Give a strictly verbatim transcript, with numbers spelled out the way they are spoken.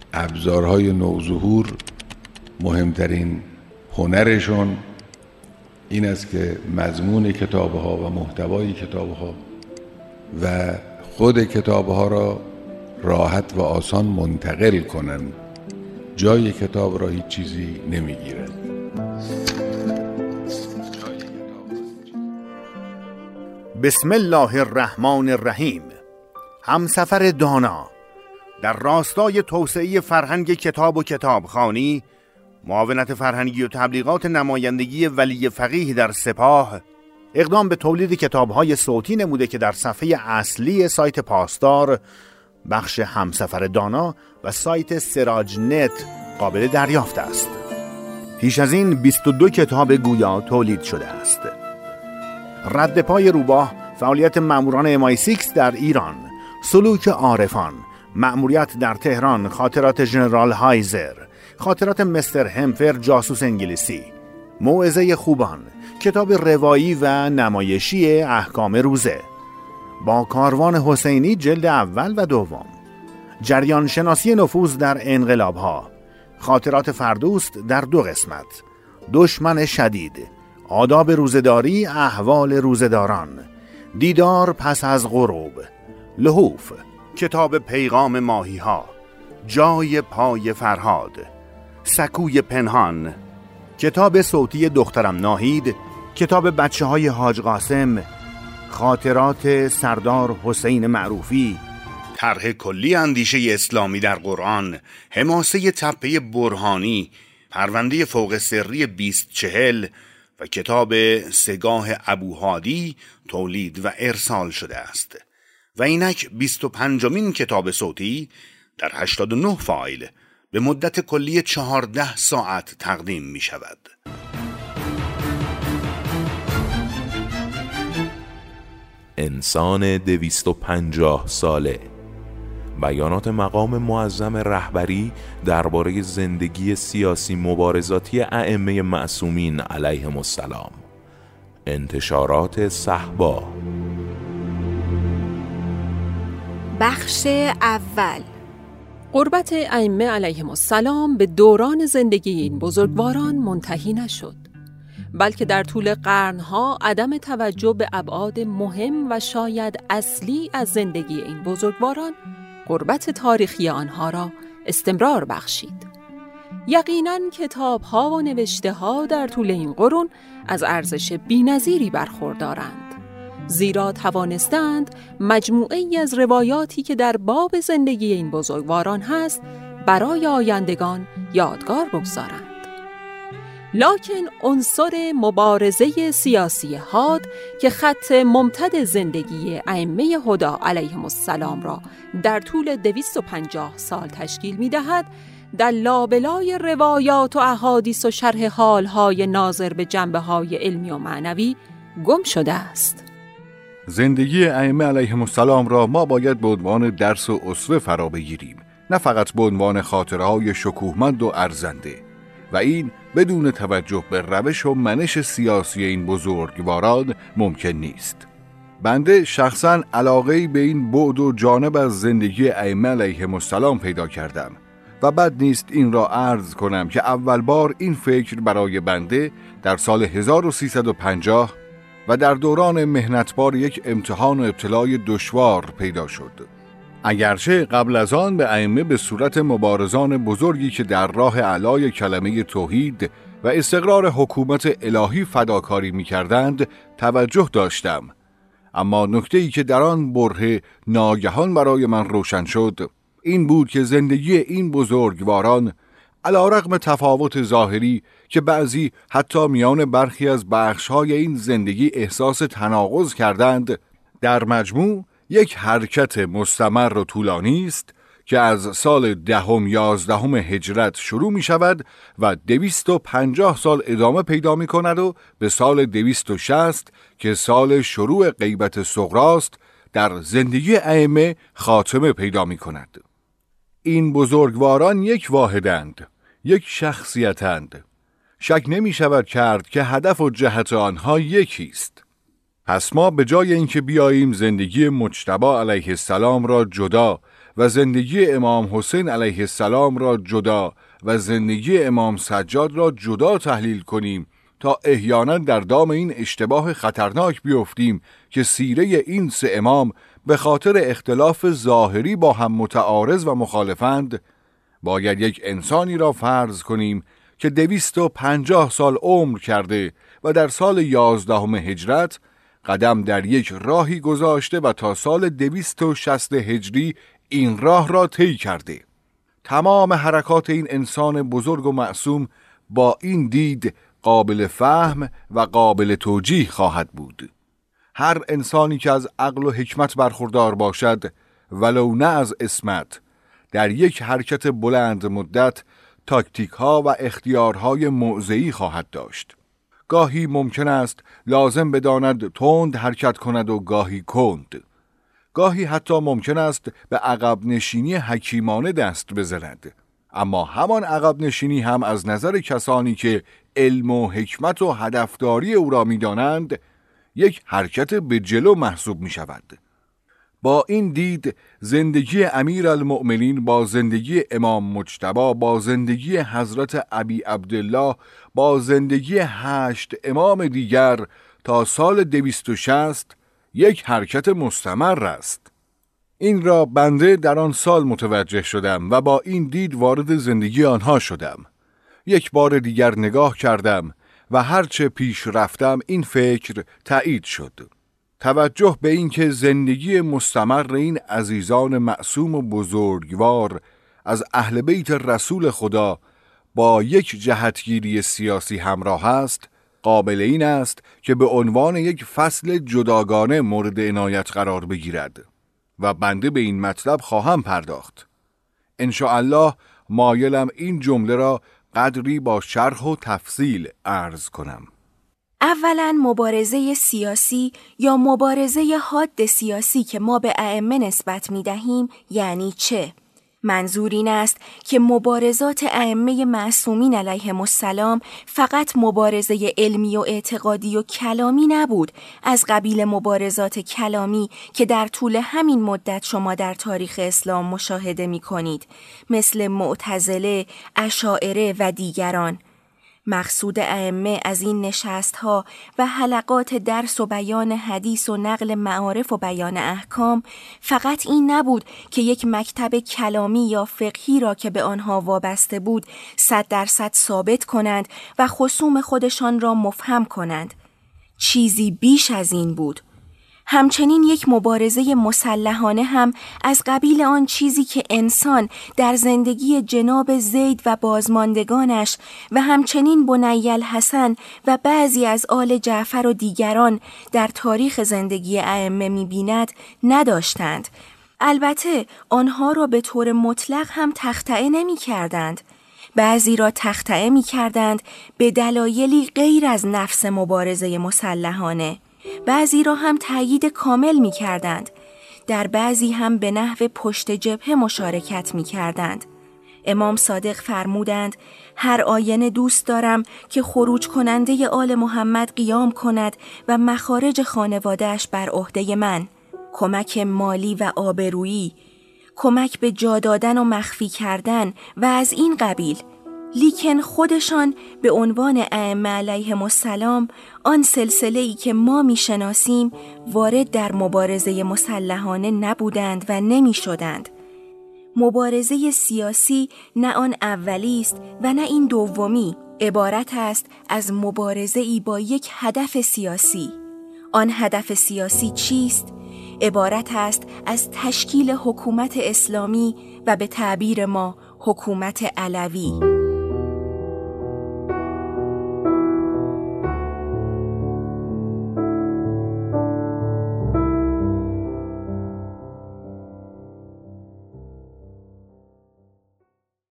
ابزارهای نوظهور مهمترین هنرشون این است که مضمون کتابها و محتوای کتابها و خود کتابها را راحت و آسان منتقل کنند. جای کتاب را هیچ چیزی نمیگیرد. بسم الله الرحمن الرحیم. همسفر دانا در راستای توسعه فرهنگ کتاب و کتابخوانی، معاونت فرهنگی و تبلیغات نمایندگی ولی فقیه در سپاه اقدام به تولید کتاب‌های صوتی نموده که در صفحه اصلی سایت پاسدار، بخش همسفر دانا و سایت سراج نت قابل دریافت است. پیش از این بیست و دو کتاب گویا تولید شده است. رد پای روباه، فعالیت ماموران ام آی شش در ایران، سلوک عارفان، مأموریت در تهران، خاطرات ژنرال هایزر، خاطرات مستر همفر جاسوس انگلیسی، موعظه خوبان، کتاب روایی و نمایشی احکام روزه، با کاروان حسینی جلد اول و دوم، جریان شناسی نفوذ در انقلاب‌ها، خاطرات فردوست در دو قسمت، دشمن شدید، آداب روزداری، احوال روزداران، دیدار پس از غروب، لحوف، کتاب پیغام ماهی‌ها، جای پای فرهاد، سکوی پنهان، کتاب صوتی دخترم ناهید، کتاب بچه های حاج قاسم، خاطرات سردار حسین معروفی، طرح کلی اندیشه اسلامی در قرآن، حماسه تپه برهانی، پرونده فوق سری بیست چهل و کتاب سگاه ابوهادی تولید و ارسال شده است و اینک بیست و پنجمین کتاب صوتی در هشتاد و نه فایل به مدت کلی چهارده ساعت تقدیم می شود. انسان دویست و پنجاه ساله. بیانات مقام معظم رهبری درباره زندگی سیاسی مبارزاتی ائمه معصومین علیهم السلام. انتشارات صحبا. بخش اول. قربت ائمه علیهم السلام به دوران زندگی این بزرگواران منتهی نشد، بلکه در طول قرنها عدم توجه به ابعاد مهم و شاید اصلی از زندگی این بزرگواران قربت تاریخی آنها را استمرار بخشید. یقیناً کتاب‌ها و نوشته‌ها در طول این قرون از ارزش بی‌نظیری برخوردارند، زیرا توانستند مجموعه‌ای از روایاتی که در باب زندگی این بزرگواران هست برای آیندگان یادگار بگذارند. لکن عنصر مبارزه سیاسی حاد که خط ممتد زندگی ائمه هدی علیهم السلام را در طول دویست و پنجاه سال تشکیل می‌دهد، در لابلای روایات و احادیث و شرح حال‌های ناظر به جنبه‌های علمی و معنوی گم شده است. زندگی ائمه علیهم السلام را ما باید به عنوان درس و اسوه فرا بگیریم، نه فقط به عنوان خاطره‌های شکوهمند و ارزنده، و این بدون توجه به روش و منش سیاسی این بزرگواران ممکن نیست. بنده شخصاً علاقه‌ای به این بعد و جانب از زندگی ائمه علیهم السلام پیدا کردم و بد نیست این را عرض کنم که اول بار این فکر برای بنده در سال هزار و سیصد و پنجاه و در دوران مهنتبار یک امتحان و ابتلای دشوار پیدا شد. اگرچه قبل از آن به ائمه به صورت مبارزان بزرگی که در راه اعلای کلمه توحید و استقرار حکومت الهی فداکاری می‌کردند توجه داشتم، اما نکته‌ای که در آن بره ناگهان برای من روشن شد این بود که زندگی این بزرگواران علی رغم تفاوت ظاهری که بعضی حتی میان برخی از بخش‌های این زندگی احساس تناقض کردند، در مجموع یک حرکت مستمر و طولانی است که از سال دهم یازدهم هجرت شروع می شود و دویست و پنجاه سال ادامه پیدا می کند و به سال دویست و شصت که سال شروع غیبت صغراست در زندگی ائمه خاتمه پیدا می کند. این بزرگواران یک واحدند، یک شخصیتند. شک نمی شود کرد که هدف و جهت آنها یکی است. پس ما به جای اینکه بیاییم زندگی مجتبی علیه السلام را جدا و زندگی امام حسین علیه السلام را جدا و زندگی امام سجاد را جدا تحلیل کنیم تا احیانا در دام این اشتباه خطرناک بیفتیم که سیره این سه امام به خاطر اختلاف ظاهری با هم متعارض و مخالفند، باید یک انسانی را فرض کنیم که دویست و پنجاه سال عمر کرده و در سال یازدهم هجرت قدم در یک راهی گذاشته و تا سال دویست و شصت هجری این راه را طی کرده. تمام حرکات این انسان بزرگ و معصوم با این دید قابل فهم و قابل توجیه خواهد بود. هر انسانی که از عقل و حکمت برخوردار باشد، ولو نه از عصمت، در یک حرکت بلند مدت تاکتیک ها و اختیارهای موضعی خواهد داشت. گاهی ممکن است لازم بداند تند حرکت کند و گاهی کند. گاهی حتی ممکن است به عقب نشینی حکیمانه دست بزند. اما همان عقب نشینی هم از نظر کسانی که علم و حکمت و هدفداری او را می دانند یک حرکت به جلو محسوب می شود. با این دید زندگی امیرالمؤمنین با زندگی امام مجتبی، با زندگی حضرت ابی عبدالله، با زندگی هشت امام دیگر تا سال دویست و شصت یک حرکت مستمر است. این را بنده در آن سال متوجه شدم و با این دید وارد زندگی آنها شدم. یک بار دیگر نگاه کردم و هرچه پیش رفتم این فکر تایید شد. توجه به این که زندگی مستمر این عزیزان معصوم و بزرگوار از اهل بیت رسول خدا با یک جهتگیری سیاسی همراه است، قابل این است که به عنوان یک فصل جداگانه مورد عنایت قرار بگیرد و بنده به این مطلب خواهم پرداخت. انشاءالله مایلم این جمله را قدری با شرح و تفصیل عرض کنم. اولا مبارزه سیاسی یا مبارزه حاد سیاسی که ما به ائمه نسبت می دهیم یعنی چه؟ منظور این است که مبارزات ائمه معصومین علیهم السلام فقط مبارزه علمی و اعتقادی و کلامی نبود، از قبیل مبارزات کلامی که در طول همین مدت شما در تاریخ اسلام مشاهده می کنید، مثل معتزله، اشاعره و دیگران. مقصود ائمه از این نشست‌ها و حلقات درس و بیان حدیث و نقل معارف و بیان احکام فقط این نبود که یک مکتب کلامی یا فقهی را که به آنها وابسته بود صد درصد ثابت کنند و خصوم خودشان را مفهم کنند. چیزی بیش از این بود. همچنین یک مبارزه مسلحانه هم از قبیل آن چیزی که انسان در زندگی جناب زید و بازماندگانش و همچنین بنی الحسن و بعضی از آل جعفر و دیگران در تاریخ زندگی ائمه می‌بیند نداشتند. البته آنها را به طور مطلق هم تخطئه نمی‌کردند. بعضی را تخطئه می‌کردند به دلایلی غیر از نفس مبارزه مسلحانه. بعضی را هم تأیید کامل می کردند. در بعضی هم به نحو پشت جبهه مشارکت می کردند. امام صادق فرمودند هر آینه دوست دارم که خروج کننده آل محمد قیام کند و مخارج خانوادهش بر عهده من، کمک مالی و آبرویی، کمک به جا دادن و مخفی کردن و از این قبیل. لیکن خودشان به عنوان ائمه علیهم السلام آن سلسله‌ای که ما می‌شناسیم وارد در مبارزه مسلحانه نبودند و نمی‌شدند. مبارزه سیاسی نه آن اولی است و نه این دومی، عبارت است از مبارزه‌ای با یک هدف سیاسی. آن هدف سیاسی چیست؟ عبارت است از تشکیل حکومت اسلامی و به تعبیر ما حکومت علوی.